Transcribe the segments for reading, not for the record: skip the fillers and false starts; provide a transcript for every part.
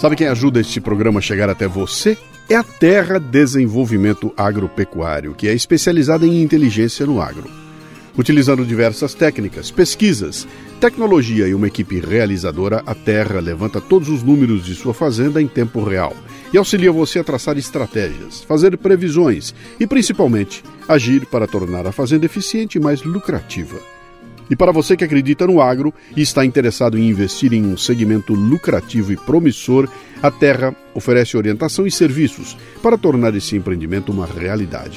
Sabe quem ajuda este programa a chegar até você? É a Terra Desenvolvimento Agropecuário, que é especializada em inteligência no agro. Utilizando diversas técnicas, pesquisas, tecnologia e uma equipe realizadora, a Terra levanta todos os números de sua fazenda em tempo real e auxilia você a traçar estratégias, fazer previsões e, principalmente, agir para tornar a fazenda eficiente e mais lucrativa. E para você que acredita no agro e está interessado em investir em um segmento lucrativo e promissor, a Terra oferece orientação e serviços para tornar esse empreendimento uma realidade.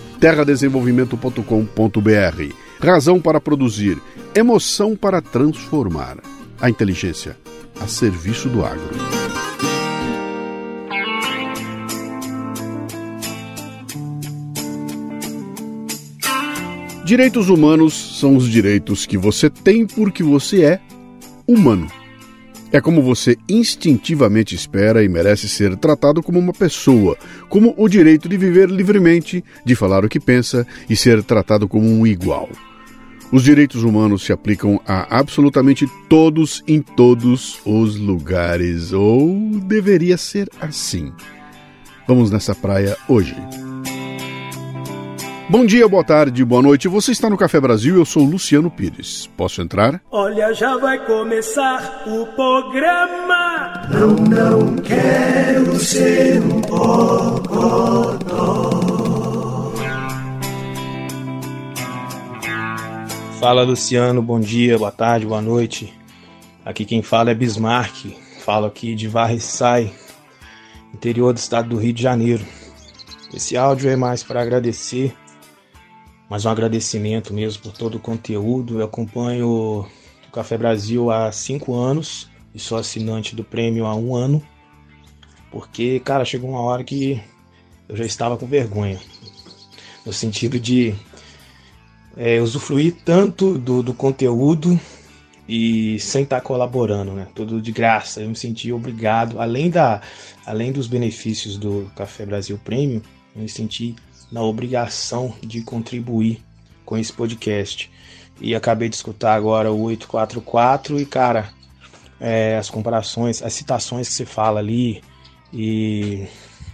terradesenvolvimento.com.br. Razão para produzir, emoção para transformar. A inteligência a serviço do agro. Direitos humanos são os direitos que você tem porque você é humano. É como você instintivamente espera e merece ser tratado como uma pessoa, como o direito de viver livremente, de falar o que pensa e ser tratado como um igual. Os direitos humanos se aplicam a absolutamente todos em todos os lugares, ou deveria ser assim. Vamos nessa praia hoje. Bom dia, boa tarde, boa noite. Você está no Café Brasil, eu sou Luciano Pires. Posso entrar? Olha, já vai começar o programa. Não quero ser um bocodó. Fala, Luciano, bom dia, boa tarde, boa noite. Aqui quem fala é Bismarck. Falo aqui de Varriçai, interior do estado do Rio de Janeiro. Esse áudio é mais para agradecer, mas um agradecimento mesmo por todo o conteúdo. Eu acompanho o Café Brasil há 5 anos e sou assinante do prêmio há 1 ano, porque, cara, chegou uma hora que eu já estava com vergonha, no sentido de usufruir tanto do conteúdo e sem estar colaborando, né? Tudo de graça. Eu me senti obrigado, além dos benefícios do Café Brasil Premium, eu me senti na obrigação de contribuir com esse podcast. E acabei de escutar agora o 844 e, cara, as comparações, as citações que você fala ali e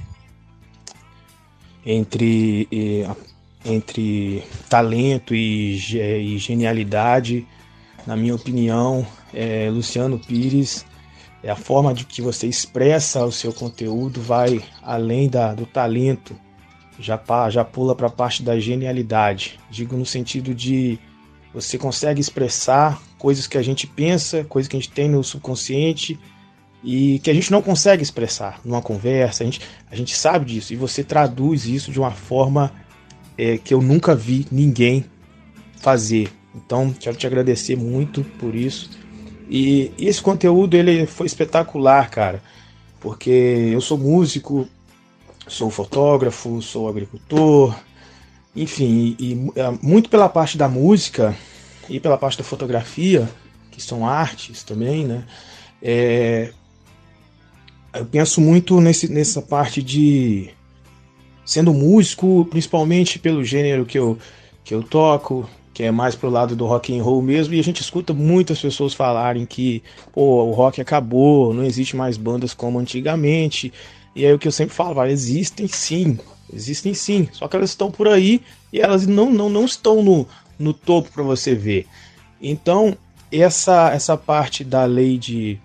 entre talento e genialidade, na minha opinião, Luciano Pires, a forma de que você expressa o seu conteúdo vai além do talento, já pula para a parte da genialidade. Digo no sentido de você consegue expressar coisas que a gente pensa, coisas que a gente tem no subconsciente e que a gente não consegue expressar numa conversa. A gente sabe disso e você traduz isso de uma forma que eu nunca vi ninguém fazer. Então, quero te agradecer muito por isso. E esse conteúdo ele foi espetacular, cara, porque eu sou músico, sou fotógrafo, sou agricultor, enfim, e muito pela parte da música e pela parte da fotografia, que são artes também, né? Eu penso muito nessa parte de sendo músico, principalmente pelo gênero que eu toco, que é mais pro lado do rock and roll mesmo, e a gente escuta muitas pessoas falarem que o rock acabou, não existe mais bandas como antigamente, e aí o que eu sempre falo, existem sim, só que elas estão por aí e elas não estão no topo para você ver. Então, essa parte da lei de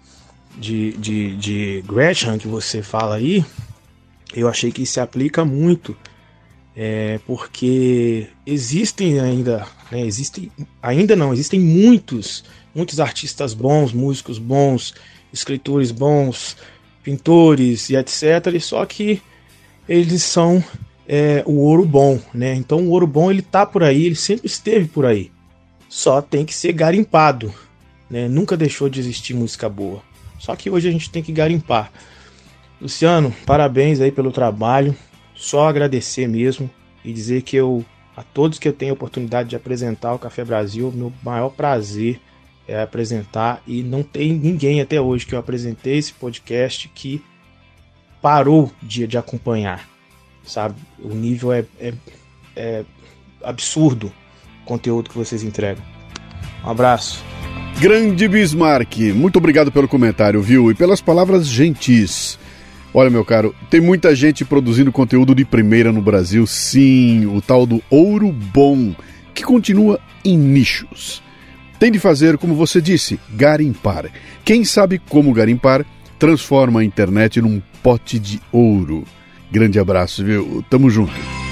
Gresham que você fala aí, eu achei que se aplica muito, porque existem muitos artistas bons, músicos bons, escritores bons, pintores e etc. Só que eles são o ouro bom, né? Então o ouro bom ele tá por aí, ele sempre esteve por aí. Só tem que ser garimpado, né? Nunca deixou de existir música boa. Só que hoje a gente tem que garimpar. Luciano, parabéns aí pelo trabalho. Só agradecer mesmo e dizer que a todos que eu tenho a oportunidade de apresentar o Café Brasil, meu maior prazer é apresentar, e não tem ninguém até hoje que eu apresentei esse podcast que parou de acompanhar, sabe? O nível é absurdo o conteúdo que vocês entregam. Um abraço. Grande Bismarck, muito obrigado pelo comentário, viu? E pelas palavras gentis. Olha, meu caro, tem muita gente produzindo conteúdo de primeira no Brasil, sim, o tal do ouro bom, que continua em nichos. Tem de fazer, como você disse, garimpar. Quem sabe como garimpar, transforma a internet num pote de ouro. Grande abraço, viu? Tamo junto.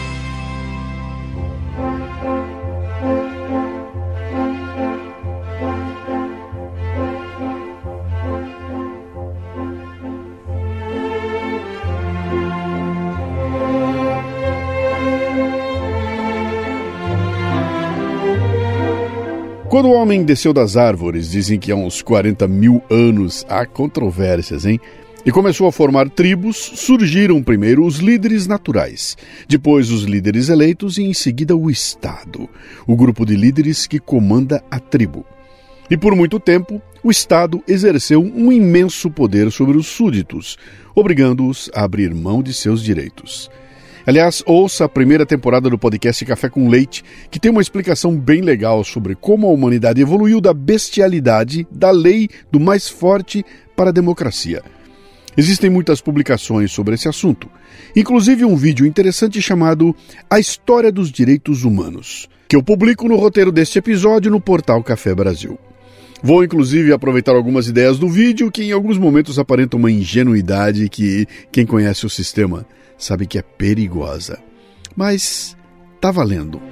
Quando o homem desceu das árvores, dizem que há uns 40 mil anos, há controvérsias, hein? E começou a formar tribos, surgiram primeiro os líderes naturais, depois os líderes eleitos e em seguida o Estado, o grupo de líderes que comanda a tribo. E por muito tempo, o Estado exerceu um imenso poder sobre os súditos, obrigando-os a abrir mão de seus direitos. Aliás, ouça a primeira temporada do podcast Café com Leite, que tem uma explicação bem legal sobre como a humanidade evoluiu da bestialidade, da lei do mais forte para a democracia. Existem muitas publicações sobre esse assunto, inclusive um vídeo interessante chamado A História dos Direitos Humanos, que eu publico no roteiro deste episódio no portal Café Brasil. Vou, inclusive, aproveitar algumas ideias do vídeo que em alguns momentos aparentam uma ingenuidade que quem conhece o sistema sabe que é perigosa. Mas tá valendo.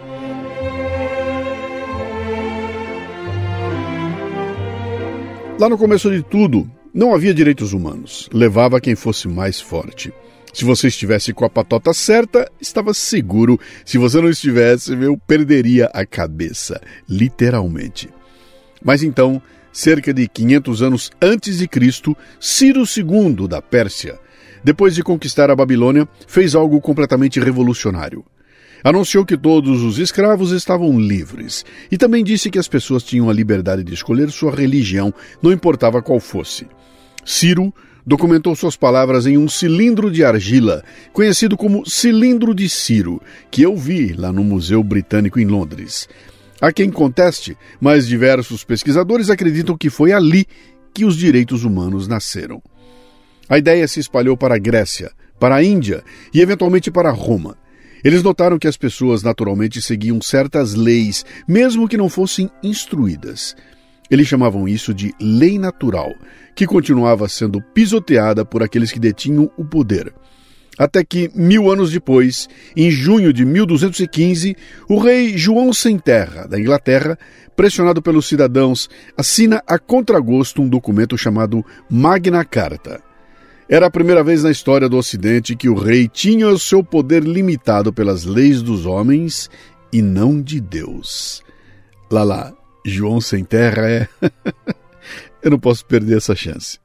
Lá no começo de tudo, não havia direitos humanos. Levava quem fosse mais forte. Se você estivesse com a patota certa, estava seguro. Se você não estivesse, eu perderia a cabeça, literalmente. Mas então, cerca de 500 anos antes de Cristo, Ciro II da Pérsia, depois de conquistar a Babilônia, fez algo completamente revolucionário. Anunciou que todos os escravos estavam livres e também disse que as pessoas tinham a liberdade de escolher sua religião, não importava qual fosse. Ciro documentou suas palavras em um cilindro de argila, conhecido como Cilindro de Ciro, que eu vi lá no Museu Britânico em Londres. Há quem conteste, mas diversos pesquisadores acreditam que foi ali que os direitos humanos nasceram. A ideia se espalhou para a Grécia, para a Índia e eventualmente para Roma. Eles notaram que as pessoas naturalmente seguiam certas leis, mesmo que não fossem instruídas. Eles chamavam isso de lei natural, que continuava sendo pisoteada por aqueles que detinham o poder. Até que, 1000 anos depois, em junho de 1215, o rei João Sem Terra, da Inglaterra, pressionado pelos cidadãos, assina a contragosto um documento chamado Magna Carta. Era a primeira vez na história do Ocidente que o rei tinha o seu poder limitado pelas leis dos homens e não de Deus. Lá, João Sem Terra é... Eu não posso perder essa chance.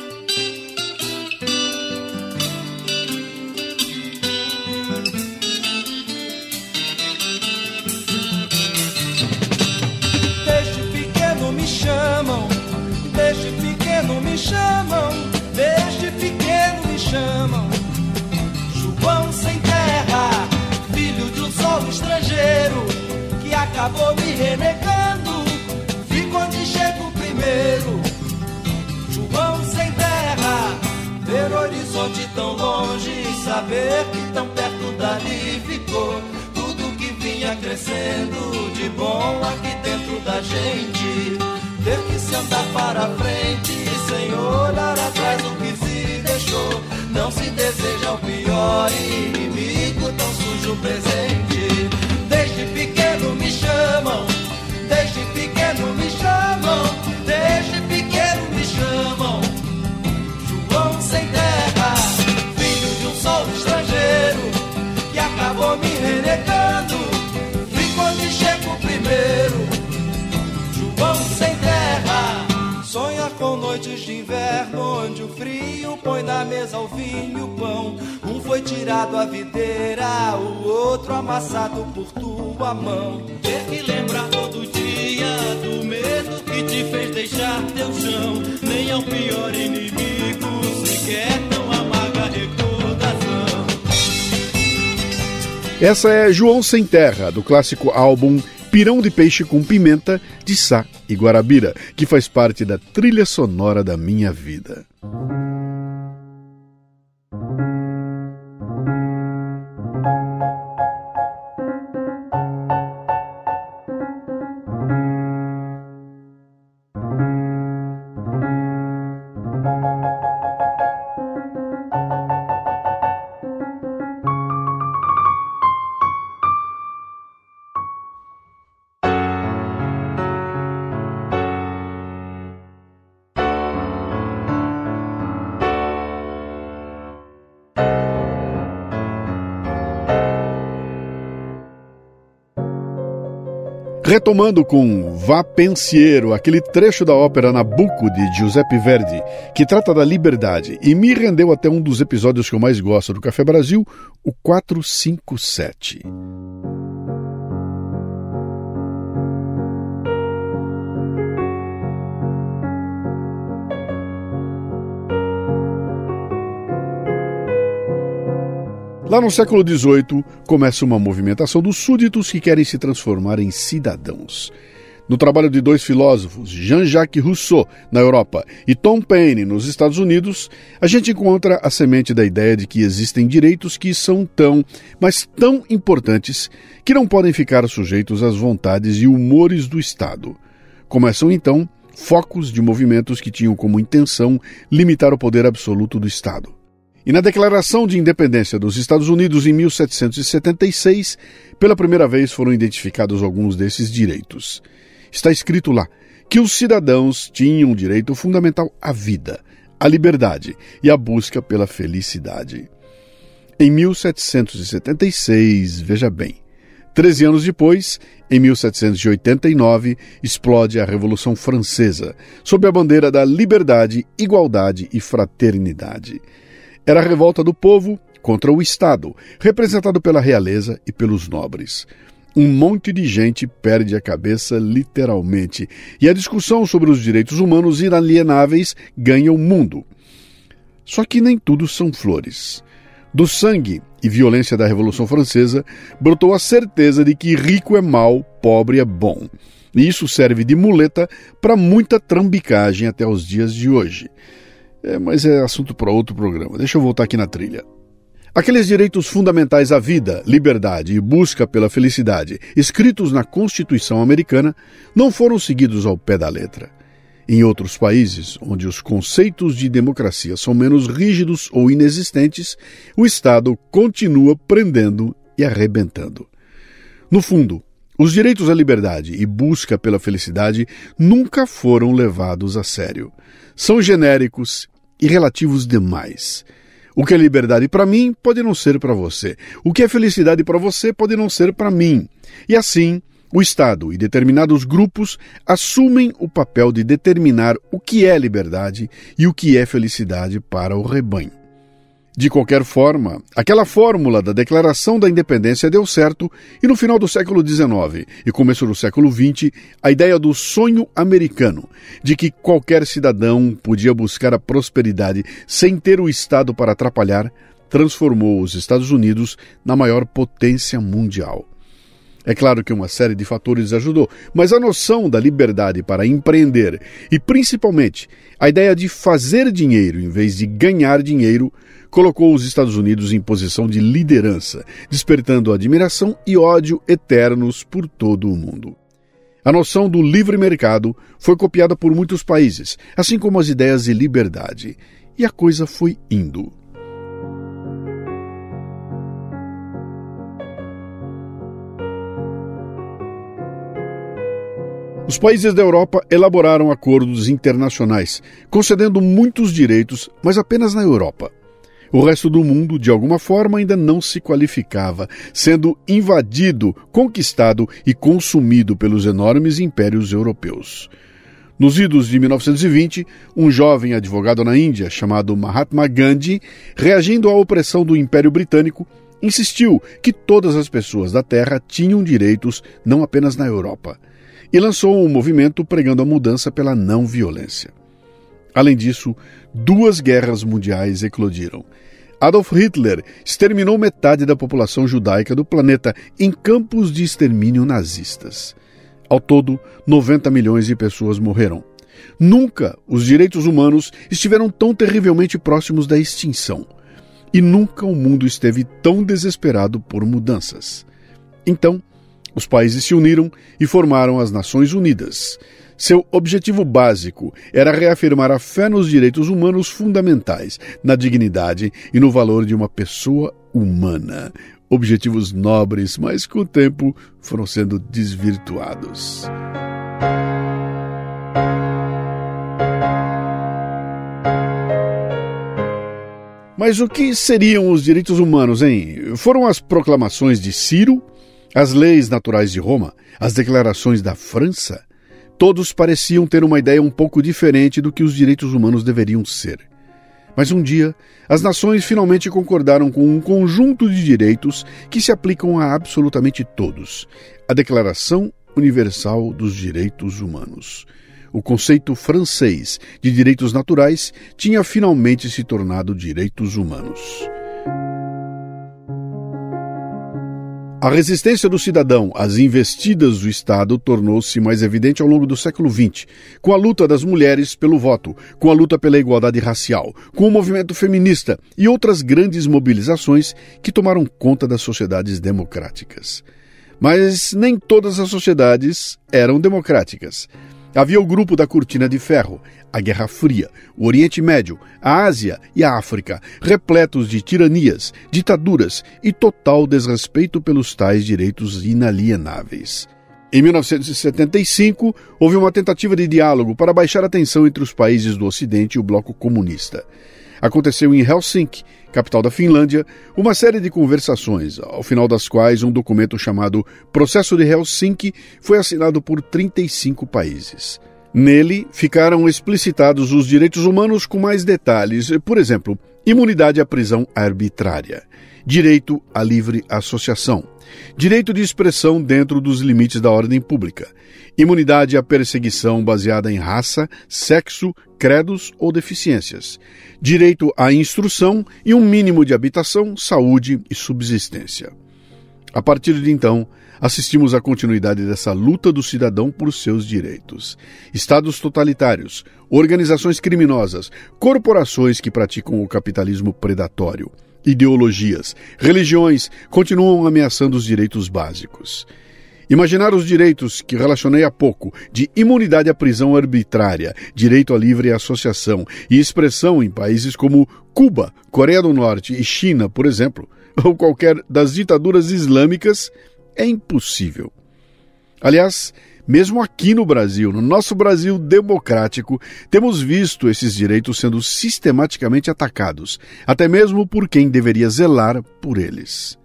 Desde pequeno me chamam, desde pequeno me chamam, desde pequeno me chamam. João Sem Terra, filho de um solo estrangeiro, que acabou me renegando, fico onde chego primeiro. João Sem Terra, ver o horizonte tão longe e saber que tão perto dali ficou tudo que vinha crescendo de bom aqui dentro da gente. Ter que se andar para frente sem olhar atrás o que se deixou. Não se deseja o pior inimigo, tão sujo presente. Desde pequeno me chamam, desde pequeno me chamam, desde pequeno me chamam. João Sem Terra, filho de um solo estrangeiro, que acabou me renegando, fico onde chego primeiro. João Sem Terra, sonha com noites de inverno, onde o frio põe na mesa o vinho e o pão. Um foi tirado à videira, o outro amassado por tua mão. Ter que lembrar todo dia do medo que te fez deixar teu chão. Nem ao pior inimigo sequer tão amarga recordação. Essa é João Sem Terra, do clássico álbum Pirão de Peixe com Pimenta, de Sá e Guarabira, que faz parte da trilha sonora da minha vida. Retomando com Va Pensiero, aquele trecho da ópera Nabucco de Giuseppe Verdi, que trata da liberdade e me rendeu até um dos episódios que eu mais gosto do Café Brasil, o 457. Lá no século XVIII, começa uma movimentação dos súditos que querem se transformar em cidadãos. No trabalho de dois filósofos, Jean-Jacques Rousseau, na Europa, e Tom Paine, nos Estados Unidos, a gente encontra a semente da ideia de que existem direitos que são tão, mas tão importantes, que não podem ficar sujeitos às vontades e humores do Estado. Começam, então, focos de movimentos que tinham como intenção limitar o poder absoluto do Estado. E na Declaração de Independência dos Estados Unidos, em 1776, pela primeira vez foram identificados alguns desses direitos. Está escrito lá que os cidadãos tinham direito fundamental à vida, à liberdade e à busca pela felicidade. Em 1776, veja bem, 13 anos depois, em 1789, explode a Revolução Francesa, sob a bandeira da liberdade, igualdade e fraternidade. Era a revolta do povo contra o Estado, representado pela realeza e pelos nobres. Um monte de gente perde a cabeça literalmente, e a discussão sobre os direitos humanos inalienáveis ganha o mundo. Só que nem tudo são flores. Do sangue e violência da Revolução Francesa, brotou a certeza de que rico é mau, pobre é bom. E isso serve de muleta para muita trambicagem até os dias de hoje. Mas é assunto para outro programa. Deixa eu voltar aqui na trilha. Aqueles direitos fundamentais à vida, liberdade e busca pela felicidade, escritos na Constituição americana, não foram seguidos ao pé da letra. Em outros países, onde os conceitos de democracia são menos rígidos ou inexistentes, o Estado continua prendendo e arrebentando. No fundo, os direitos à liberdade e busca pela felicidade nunca foram levados a sério. São genéricos e relativos demais. O que é liberdade para mim pode não ser para você. O que é felicidade para você pode não ser para mim. E assim, o Estado e determinados grupos assumem o papel de determinar o que é liberdade e o que é felicidade para o rebanho. De qualquer forma, aquela fórmula da Declaração da Independência deu certo e no final do século XIX e começo do século XX, a ideia do sonho americano, de que qualquer cidadão podia buscar a prosperidade sem ter o Estado para atrapalhar, transformou os Estados Unidos na maior potência mundial. É claro que uma série de fatores ajudou, mas a noção da liberdade para empreender e, principalmente, a ideia de fazer dinheiro em vez de ganhar dinheiro colocou os Estados Unidos em posição de liderança, despertando admiração e ódio eternos por todo o mundo. A noção do livre mercado foi copiada por muitos países, assim como as ideias de liberdade, e a coisa foi indo. Os países da Europa elaboraram acordos internacionais, concedendo muitos direitos, mas apenas na Europa. O resto do mundo, de alguma forma, ainda não se qualificava, sendo invadido, conquistado e consumido pelos enormes impérios europeus. Nos idos de 1920, um jovem advogado na Índia, chamado Mahatma Gandhi, reagindo à opressão do Império Britânico, insistiu que todas as pessoas da Terra tinham direitos, não apenas na Europa, e lançou um movimento pregando a mudança pela não violência. Além disso, 2 guerras mundiais eclodiram. Adolf Hitler exterminou metade da população judaica do planeta em campos de extermínio nazistas. Ao todo, 90 milhões de pessoas morreram. Nunca os direitos humanos estiveram tão terrivelmente próximos da extinção. E nunca o mundo esteve tão desesperado por mudanças. Então, os países se uniram e formaram as Nações Unidas. Seu objetivo básico era reafirmar a fé nos direitos humanos fundamentais, na dignidade e no valor de uma pessoa humana. Objetivos nobres, mas com o tempo foram sendo desvirtuados. Mas o que seriam os direitos humanos, hein? Foram as proclamações de Ciro, as leis naturais de Roma, as declarações da França? Todos pareciam ter uma ideia um pouco diferente do que os direitos humanos deveriam ser. Mas um dia, as nações finalmente concordaram com um conjunto de direitos que se aplicam a absolutamente todos. A Declaração Universal dos Direitos Humanos. O conceito francês de direitos naturais tinha finalmente se tornado direitos humanos. A resistência do cidadão às investidas do Estado tornou-se mais evidente ao longo do século XX, com a luta das mulheres pelo voto, com a luta pela igualdade racial, com o movimento feminista e outras grandes mobilizações que tomaram conta das sociedades democráticas. Mas nem todas as sociedades eram democráticas. Havia o grupo da Cortina de Ferro, a Guerra Fria, o Oriente Médio, a Ásia e a África, repletos de tiranias, ditaduras e total desrespeito pelos tais direitos inalienáveis. Em 1975, houve uma tentativa de diálogo para baixar a tensão entre os países do Ocidente e o bloco comunista. Aconteceu em Helsinki, capital da Finlândia, uma série de conversações, ao final das quais um documento chamado Processo de Helsinki foi assinado por 35 países. Nele, ficaram explicitados os direitos humanos com mais detalhes, por exemplo, imunidade à prisão arbitrária, direito à livre associação, direito de expressão dentro dos limites da ordem pública, imunidade à perseguição baseada em raça, sexo, credos ou deficiências, direito à instrução e um mínimo de habitação, saúde e subsistência. A partir de então, assistimos à continuidade dessa luta do cidadão por seus direitos. Estados totalitários, organizações criminosas, corporações que praticam o capitalismo predatório, ideologias, religiões continuam ameaçando os direitos básicos. Imaginar os direitos que relacionei há pouco, de imunidade à prisão arbitrária, direito à livre associação e expressão em países como Cuba, Coreia do Norte e China, por exemplo, ou qualquer das ditaduras islâmicas, é impossível. Aliás, mesmo aqui no Brasil, no nosso Brasil democrático, temos visto esses direitos sendo sistematicamente atacados, até mesmo por quem deveria zelar por eles.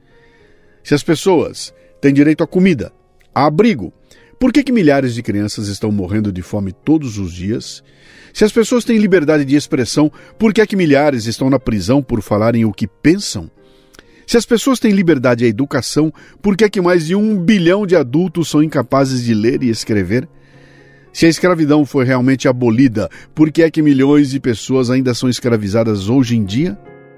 Se as pessoas têm direito à comida, a abrigo, por que milhares de crianças estão morrendo de fome todos os dias? Se as pessoas têm liberdade de expressão, por que milhares estão na prisão por falarem o que pensam? Se as pessoas têm liberdade à educação, por que mais de 1 bilhão de adultos são incapazes de ler e escrever? Se a escravidão foi realmente abolida, por que milhões de pessoas ainda são escravizadas hoje em dia?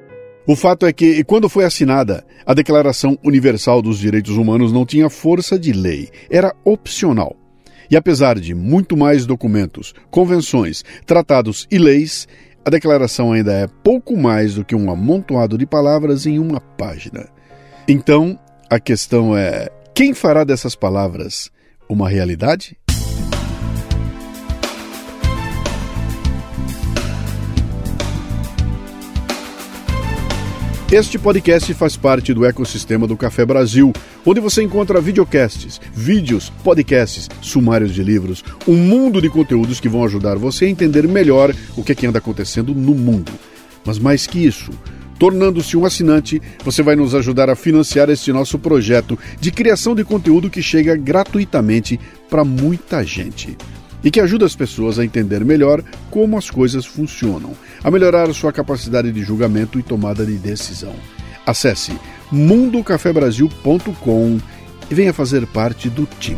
O fato é que, quando foi assinada, a Declaração Universal dos Direitos Humanos não tinha força de lei, era opcional. E apesar de muito mais documentos, convenções, tratados e leis, a declaração ainda é pouco mais do que um amontoado de palavras em uma página. Então, a questão é: quem fará dessas palavras uma realidade? Este podcast faz parte do ecossistema do Café Brasil, onde você encontra videocasts, vídeos, podcasts, sumários de livros, um mundo de conteúdos que vão ajudar você a entender melhor o que anda acontecendo no mundo. Mas mais que isso, tornando-se um assinante, você vai nos ajudar a financiar este nosso projeto de criação de conteúdo que chega gratuitamente para muita gente e que ajuda as pessoas a entender melhor como as coisas funcionam, a melhorar sua capacidade de julgamento e tomada de decisão. Acesse mundocafebrasil.com e venha fazer parte do time.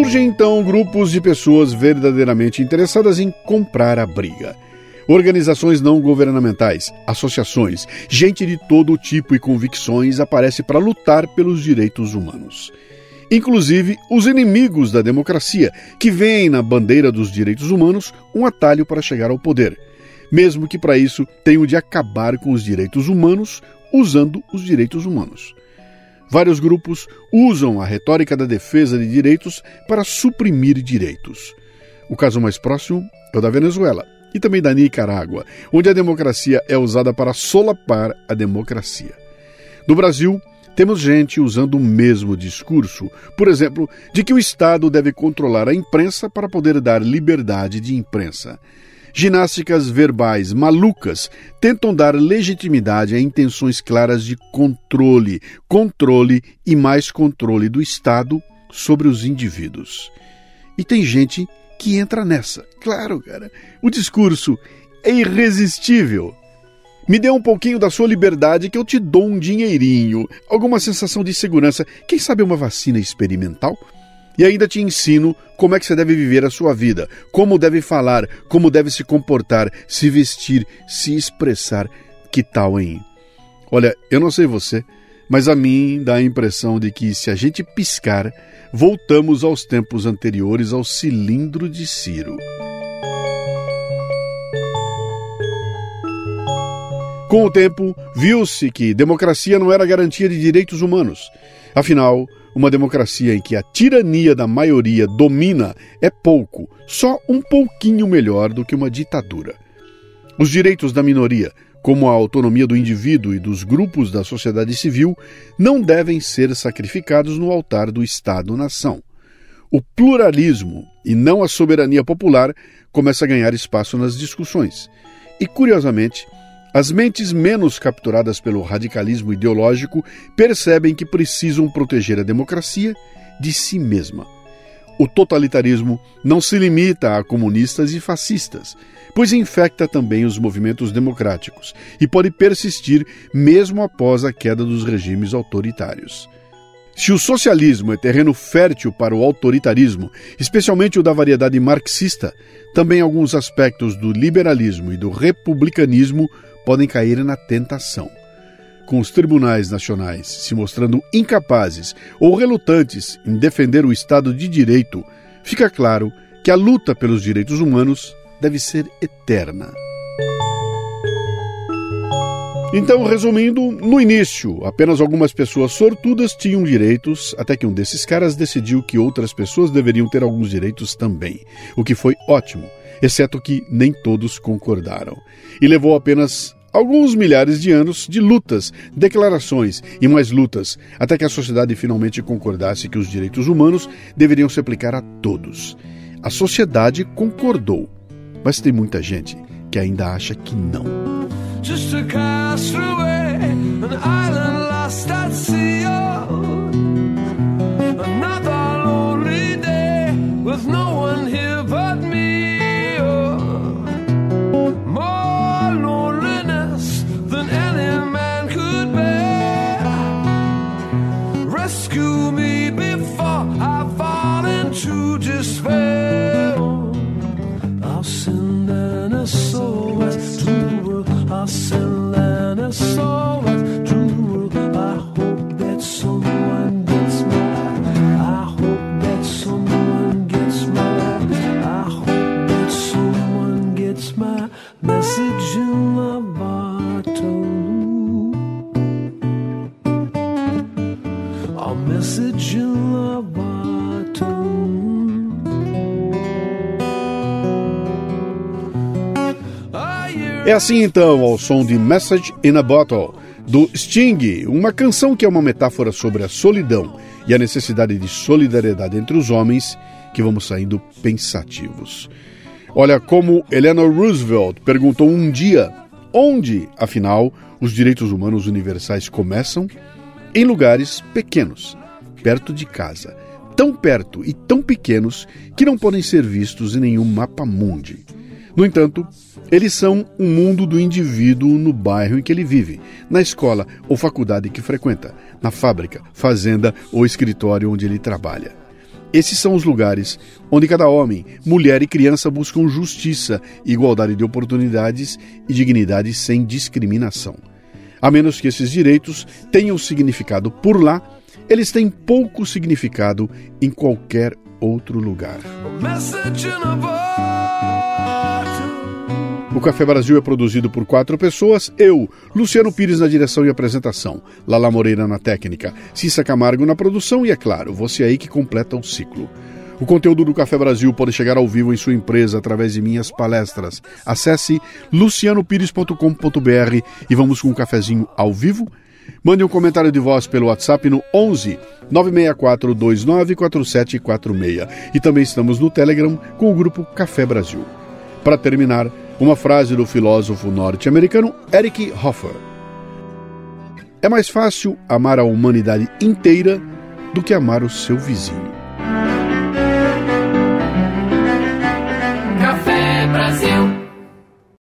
Surgem então grupos de pessoas verdadeiramente interessadas em comprar a briga. Organizações não governamentais, associações, gente de todo tipo e convicções aparece para lutar pelos direitos humanos. Inclusive os inimigos da democracia, que veem na bandeira dos direitos humanos um atalho para chegar ao poder, mesmo que para isso tenham de acabar com os direitos humanos usando os direitos humanos. Vários grupos usam a retórica da defesa de direitos para suprimir direitos. O caso mais próximo é o da Venezuela e também da Nicarágua, onde a democracia é usada para solapar a democracia. No Brasil, temos gente usando o mesmo discurso, por exemplo, de que o Estado deve controlar a imprensa para poder dar liberdade de imprensa. Ginásticas verbais malucas tentam dar legitimidade a intenções claras de controle e mais controle do Estado sobre os indivíduos. E tem gente que entra nessa. Claro, cara, o discurso é irresistível. Me dê um pouquinho da sua liberdade que eu te dou um dinheirinho, alguma sensação de segurança, quem sabe uma vacina experimental? E ainda te ensino como é que você deve viver a sua vida, como deve falar, como deve se comportar, se vestir, se expressar. Que tal, hein? Olha, eu não sei você, mas a mim dá a impressão de que se a gente piscar, voltamos aos tempos anteriores ao cilindro de Ciro. Com o tempo, viu-se que democracia não era garantia de direitos humanos. Afinal, uma democracia em que a tirania da maioria domina é pouco, só um pouquinho melhor do que uma ditadura. Os direitos da minoria, como a autonomia do indivíduo e dos grupos da sociedade civil, não devem ser sacrificados no altar do Estado-nação. O pluralismo, e não a soberania popular, começa a ganhar espaço nas discussões. E, curiosamente, as mentes menos capturadas pelo radicalismo ideológico percebem que precisam proteger a democracia de si mesma. O totalitarismo não se limita a comunistas e fascistas, pois infecta também os movimentos democráticos e pode persistir mesmo após a queda dos regimes autoritários. Se o socialismo é terreno fértil para o autoritarismo, especialmente o da variedade marxista, também alguns aspectos do liberalismo e do republicanismo podem cair na tentação. Com os tribunais nacionais se mostrando incapazes ou relutantes em defender o Estado de Direito, fica claro que a luta pelos direitos humanos deve ser eterna. Então, resumindo, no início, apenas algumas pessoas sortudas tinham direitos, até que um desses caras decidiu que outras pessoas deveriam ter alguns direitos também, o que foi ótimo, exceto que nem todos concordaram. E levou apenas alguns milhares de anos de lutas, declarações e mais lutas, até que a sociedade finalmente concordasse que os direitos humanos deveriam se aplicar a todos. A sociedade concordou, mas tem muita gente que ainda acha que não. Just a castaway, an island lost at sea. Another lonely day with no one here but me. More loneliness than any man could bear. Rescue me before I fall into despair. I'll send an SOS to the world. I'll send an SOS to the world. I hope that someone gets mine. I hope that someone gets mine. I hope that someone gets my message in my bottle. A message in my bottle. É assim então, ao som de Message in a Bottle, do Sting, uma canção que é uma metáfora sobre a solidão e a necessidade de solidariedade entre os homens, que vamos saindo pensativos. Olha, como Eleanor Roosevelt perguntou um dia, onde, afinal, os direitos humanos universais começam? Em lugares pequenos, perto de casa, tão perto e tão pequenos que não podem ser vistos em nenhum mapa-mundi. No entanto, eles são o mundo do indivíduo no bairro em que ele vive, na escola ou faculdade que frequenta, na fábrica, fazenda ou escritório onde ele trabalha. Esses são os lugares onde cada homem, mulher e criança buscam justiça, igualdade de oportunidades e dignidade sem discriminação. A menos que esses direitos tenham significado por lá, eles têm pouco significado em qualquer outro lugar. O Café Brasil é produzido por 4 pessoas, eu, Luciano Pires na direção e apresentação, Lala Moreira na técnica, Cissa Camargo na produção e, é claro, você aí que completa o ciclo. O conteúdo do Café Brasil pode chegar ao vivo em sua empresa através de minhas palestras. Acesse lucianopires.com.br e vamos com um cafezinho ao vivo? Mande um comentário de voz pelo WhatsApp no 11 964 29 4746 e também estamos no Telegram com o grupo Café Brasil. Para terminar, uma frase do filósofo norte-americano Eric Hoffer. É mais fácil amar a humanidade inteira do que amar o seu vizinho.